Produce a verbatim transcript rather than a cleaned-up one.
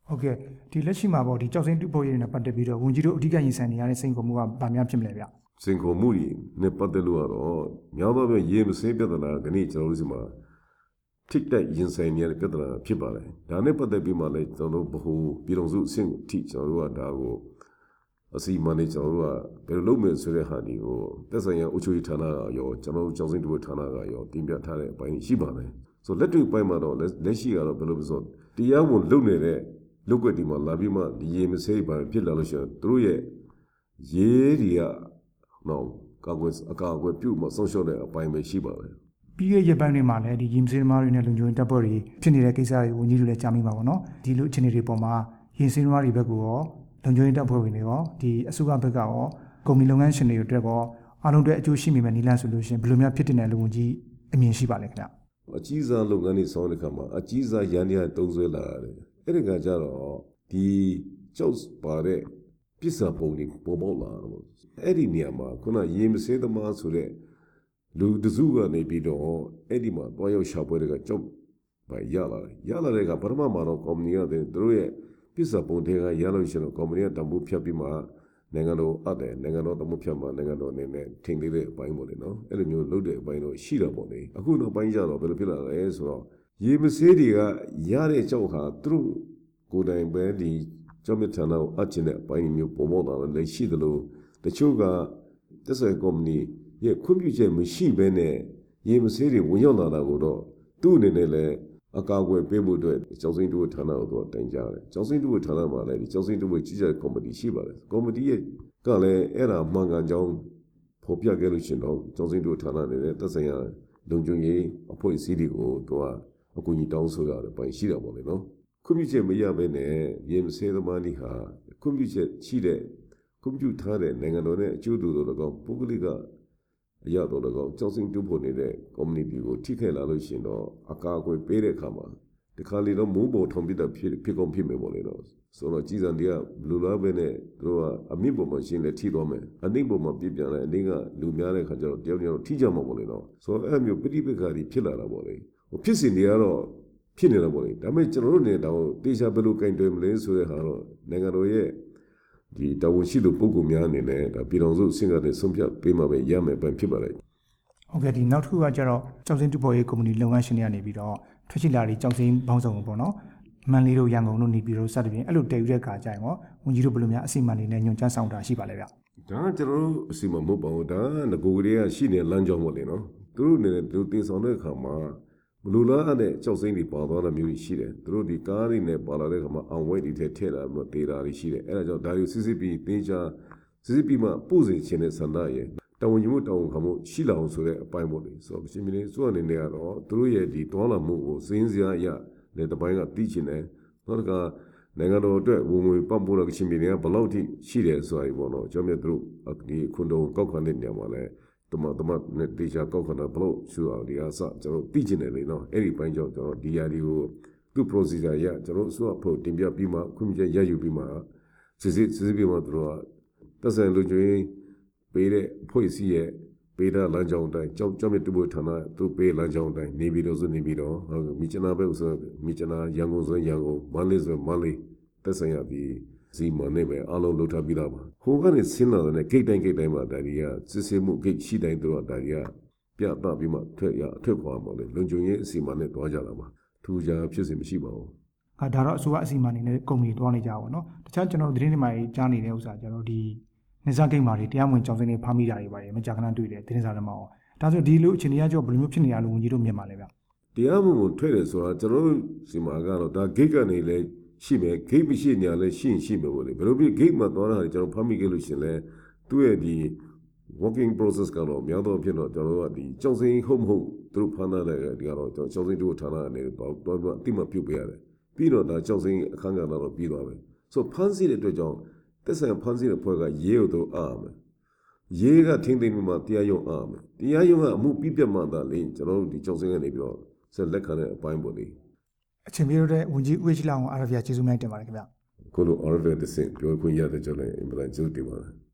ဟုတ်ကဲ့ဒီလက်ရှိမှာပေါ့ဒီကြောက်စိမ့်တူဖို့ရတဲ့ပတ်သက်ပြီးတော့ဝန်ကြီးတို့အဓိကရင်ဆိုင်နေရတဲ့စိန်ခေါ်မှုကဗာများဖြစ်မလဲဗျစင်ခေါ်မှုကြီးနဲ့ပတ်သက်လို့ကတော့များသောအားဖြင့်ရေမစင်းပြဿနာကနေ့ကျွန်တော်တို့ဒီမှာထိတ်တိုက်ရင်ဆိုင်နေရတဲ့ပြဿနာဖြစ်ပါလေဒါနဲ့ပတ်သက်ပြီးမှလည်းကျွန်တော်တို့ဘ ഹു ပြည်တော်စုအဆင့်ထိကျွန်တော်တို့ကဒါကိုအစီအမံနဲ့ကျွန်တော်တို့ကဘယ်လိုလုပ်မယ်ဆိုတဲ့ဟာဒီကိုသက်ဆိုင်ရာအုပ်ချုပ်ရေးဌာနကရောကျွန်တော်တို့ကြောက်စိမ့်တူဌာနကရောတင်ပြထားတဲ့အပိုင်းရှိပါတယ်ဆိုလက်တွေ့ပိုင်းမှာတော့လက်ရှိကတော့ဘယ်လိုလဲဆိုတရားဝင်လုပ်နေတဲ့လုပ်ွက်ဒီမှာလာပြီးမှဒီရေမဆေးပါဖြစ်လာလို့ရှိရင်သူတို့ရဲ့ရေတွေကနော်ကောက်ွယ်အကောက်ွယ်ပြုတ်မှဆုံးရှုံးတဲ့အပိုင်းပဲရှိပါတယ်ပြီးရဲ့ရပိုင်းတွေမှာလည်းဒီရင်စင်းသမားတွေနဲ့လုံခြုံရေးတပ်ဖွဲ့တွေဖြစ်နေတဲ့ကိစ္စတွေဝန်ကြီးတို့လည်းကြားမိပါပါတော့ဒီလိုအခြေအနေတွေပေါ်မှာရင်စင်းသမားတွေဘက်ကရောလုံခြုံရေးတပ်ဖွဲ့ဝင်တွေရောဒီအစုကဘက်ကရောကုမ္ပဏီလုပ်ငန်းရှင်တွေအတွက်ရောအားလုံးအတွက်အကျိုးရှိမိမယ်နီလန်းဆိုလို့ရှိရင်ဘယ်လိုများဖြစ်တဲ့လုံဝန်ကြီးအမြင်ရှိပါလဲခင်ဗျအကြီးစားလုပ်ငန်းတွေဆောင်တဲ့အခါမှာအကြီးစားရန်ရတုံးဆွဲလာတယ်အဲ့ဒီကကြတော့ဒီကြောက်ပါတဲ့ပစ္စပုံတွေပေါ်ပေါက်လာတော့အဲ့ဒီနေရာမှာခုနရေမဆေးသမားဆိုတဲ့လူတစုကနေပြီးတော့အဲ့ဒီမှာတွားရောက်ရှာပွဲတွေကကြောက်ပါရလာတယ်ရလာတဲ့ကပထမမှာတော့ကုမ္ပဏီကသူတို့ရဲ့ပစ္စပုံတွေကရလို့ရှိရင်ကုမ္ပဏီကတံပိုးဖြတ်ပြီးမှနိုင်ငံတော်အပ်တယ်နိုင်ငံတော်တမှုဖြတ်မှနိုင်ငံတော်အနေနဲ့ထင်သေးတဲ့အပိုင်းပေါ့လေနော်အဲ့လိုမျိုးလုပ်တဲ့အပိုင်းတော့ရှိတာပေါ့လေအခုနောက်ပိုင်းကျတော့ဘယ်လိုဖြစ်လာလဲဆိုတော့ရေမဆေးတွေကရတဲ့ကြောက်ဟာသူတို့ကိုယ်တိုင်ပဲဒီကျောင်းမြဌာနကိုအပ်ချင်တဲ့အပိုင်းမျိုးပုံပေါ်လာတယ်ရှိသလိုတချို့ကသက်ဆိုင်ကုမ္ပဏီရဲ့ခွင့်ပြုချက်မရှိဘဲနဲ့ရေမဆေးတွေဝင်ရောက်လာတာကိုတော့သူ့အနေနဲ့လည်းအကာအကွယ်ပေးဖို့အတွက်ကျောင်းစိမ့်တူဌာနကိုတော့တိုင်ကြတယ်ကျောင်းစိမ့်တူဌာနမှာလည်းဒီကျောင်းစိမ့်တူကြီးကြပ်ကော်မတီရှိပါတယ်ကော်မတီရဲ့ကလည်းအဲ့ဒါမှန်ကန်ကြောင်းဖော်ပြခဲ့လို့ရှိရင်တော့ကျောင်းစိမ့်တူဌာနနဲ့သက်ဆိုင်ရာလုံခြုံရေးအဖွဲ့အစည်းတွေကိုသူကအကူအညီတောင်းဆိုရတယ်ပိုင်ရှိတာပေါ့လေနော်ခွင့်ပြုချက်မရဘဲနဲ့ရေမဆေးသမားတွေဟာခွင့်ပြုချက်ရှိတဲ့ခွင့်ပြုထားတဲ့နိုင်ငံတော်နဲ့အကျိုးတူတော်ကောင်ပုဂ္ဂလိကအရာတော်ကောင်ကြောက်စင်တူဖို့နေတဲ့ community ကိုထိခိုက်လာလို့ရှိရင်တော့အကာအကွယ်ပေးတဲ့အခါမှာဒီခါလေးတော့မိုးပေါ်ထုံပြတဲ့ဖြစ်ဖြစ်ကုန်ဖြစ်မယ်ပေါ့လေတော့ဆိုတော့ကြီးစံတွေကလူလားပဲနဲ့သူတို့ကအမြင့်ပေါ်မှာရှင်းလဲထိသွားမယ်အနှိမ့်ပေါ်မှာပြပြန်လဲအနှိမ့်ကလူများတဲ့ခါကျတော့တယောက်တယောက်ထိကြမှာပေါ့လေတော့ဆိုတော့အဲ့မျိုးပဋိပက္ခတွေဖြစ်လာတာပေါ့လေဟိုဖြစ်စဉ်တွေကတော့ဖြစ်နေတာပေါ့လေဒါပေမဲ့ကျွန်တော်တို့ကတော့တေချာဘယ်လိုကင်တွယ်မလဲဆိုတဲ့ဟာတော့နိုင်ငံတော်ရဲ့ဒီတာဝန်ရှိသူပုဂ္ဂိုလ်များအနေနဲ့ဒါပြည်တော်စုအဆင့်ကနေဆုံးဖြတ်ပေးမှာပဲရမယ်ပဲဖြစ်ပါလေဟုတ်ကဲ့ဒီနောက်တစ်ခုကကျတော့ကျောက်စင်းတူပေါ်ရေးကုမ္ပဏီလုပ်ငန်းရှင်တွေကနေပြီးတော့ထွက်ရှိလာတဲ့ကျောက်စင်းပေါင်းစုံပေါ့နော်မန်လေးတို့ရန်ကုန်တို့နေပြည်တော်စသဖြင့်အဲ့လိုတည်ယူတဲ့အခါကျရင်ရောဝန်ကြီးတို့ဘယ်လိုများအစီအမံတွေနဲ့ညွှန်ကြားဆောင်တာရှိပါလဲဗျဒါကကျွန်တော်တို့အစီအမံမဟုတ်ပါဘူးဒါကငကိုကလေးကရှိနေလမ်းကြောင်းပေါ့လေနော်သူတို့နေသူတင်ဆောင်တဲ့အခါမှာဘလူလားတဲ့ကြောက်စိမ့်တွေပါသွားတာမျိုးရှိတယ်သူတို့ဒီကားတွေနဲ့ပါလာတဲ့အခါမှာအောင်ဝဲတွေထဲထည့်လာပြီးတေးတာတွေရှိတယ်အဲ့ဒါကြောင့်ဒါတွေစစ်စစ်ပြီးတင်းချာစစ်စစ်ပြီးမှပို့စေခြင်းနဲ့ဆန္ဒရဲ့တာဝန်ယူမှုတာဝန်ခံမှုရှိလာအောင်ဆိုတဲ့အပိုင်းပေါ့လေဆိုတော့ရှင်မင်းစိုးအနေနဲ့ကတော့သူတို့ရဲ့ဒီတွာလာမှုကိုစင်းစရာအရတဲ့တပိုင်းကသိချင်တယ်နောက်တစ်ခါနိုင်ငံတော်အတွက်ဝင်ဝင်ပတ်ဖို့တော့ရှင်မင်းတွေကဘယ်လောက်ထိရှိတယ်ဆိုတာပေါ့နော်ကျွန်တော်တို့ဒီခွန်တော်ကောက်ခံတဲ့နေရာမှာလဲတမတမနဲ့တေချာကောက်ခဏဘလို့ဆိုအောင်ဒီအစကျွန်တော်သိချင်တယ်လေနော်အဲ့ဒီပိုင်းကြောင့်ကျွန်တော်ဒီယာဒီကိုသူ procedure ရကျွန်တော်ဆိုဖို့တင်ပြပြီးမှခွင့်ပြုချက်ရယူပြီးမှစစ်စစ်စစ်ပြီးမှသူတို့ကသက်ဆိုင်လူကြီးပေးတဲ့ဖွဲ့စည်းရဲ့ပေးတဲ့လမ်းကြောင်းတိုင်းကြောက်ကြောက်မြတ်တူဌာနသူပေးလမ်းကြောင်းတိုင်းနေပြီးတော့ဆိုနေပြီးတော့မိချနာပဲဆိုမိချနာရန်ကုန်ဆိုရန်ကုန်မန္တလေးဆိုမန္တလေးသက်ဆိုင်ရာဒီစီမံနေပဲအလုံးလုပ်ထားပြီးသားပါဟိုကနေဆင်းလာတဲ့ဂိတ်တိုင်းဂိတ်တိုင်းမှာဒါတွေကစစ်ဆေးမှုဂိတ်ရှိတိုင်းတို့ဒါတွေကပြသပြီးမှထွက်ရအထွက်ခွာမှာလေလုံခြုံရေးအစီအမံနဲ့တွားကြတာပါထူးခြားဖြစ်စဉ်မရှိပါဘူးအဲဒါတော့အစိုးရအစီအမံနေနဲ့ကုမ္ပဏီတွားနေကြပါတော့တခြားကျွန်တော်သတင်းတွေမှာကြားနေတဲ့ဥစ္စာကျွန်တော်ဒီနေစာဂိတ်မှာတွေတရားဝင်ကြောင်းစင်းတွေဖမ်းမိတာတွေပါတယ်မကြာခဏတွေ့တယ်သတင်းစာတွေမှာရောဒါဆိုဒီလိုအခြေအနေအကျဘယ်လိုမျိုးဖြစ်နေရလို့ဝန်ကြီးတို့မြင်ပါလဲဗျတရားဝင်ကိုထွက်တယ်ဆိုတာကျွန်တော်တို့စီမံကတော့ဒါဂိတ်ကနေလေရှိမယ်ဂိတ်မရှိညာလဲရှိရင်ရှိမယ်ပေါ့လေဘယ်လိုဖြစ်ဂိတ်မှာသွားတာကျွန်တော်ဖမ်းမိခဲ့လို့ရှင်လဲသူ့ရဲ့ဒီ working process ကတော့များတော့ဖြစ်တော့ကျွန်တော်တို့ကဒီကြောက်စင်းဟုတ်မဟုတ်သူတို့ဖမ်းတာလည်းဒီကတော့ကြောက်စင်းတို့ဌာနအနေနဲ့တော့တော့အတိမပြုတ်ပေးရတယ်ပြီးတော့ဒါကြောက်စင်းအခန်းကဏ္ဍတော့ပြီးသွားပဲဆိုဖမ်းဆီးတဲ့အတွက်ကြောင့်သက်ဆိုင်ဖမ်းဆီးတဲ့ဖွဲ့ကရေးကိုတော့အားမယ်ရေးကထင်းသိမ်းမှတရားရုံးအားမယ်တရားရုံးကအမှုပြပြမှသာလေကျွန်တော်တို့ဒီကြောက်စင်းကနေပြီးတော့ဆက်လက်ခံတဲ့အပိုင်းပေါ့လေအချိန်ပြည့်တဲ့ဝန်ကြီးဦးချီလောင်အားရဖျာကျေးဇူးများတင်ပါတယ်ခင်ဗျခုလို order တဲ့စင်ပြောခွင့်ရတဲ့ကြောင့်လည်းအင်ပလန်ကျေးဇူးတင်ပါတယ်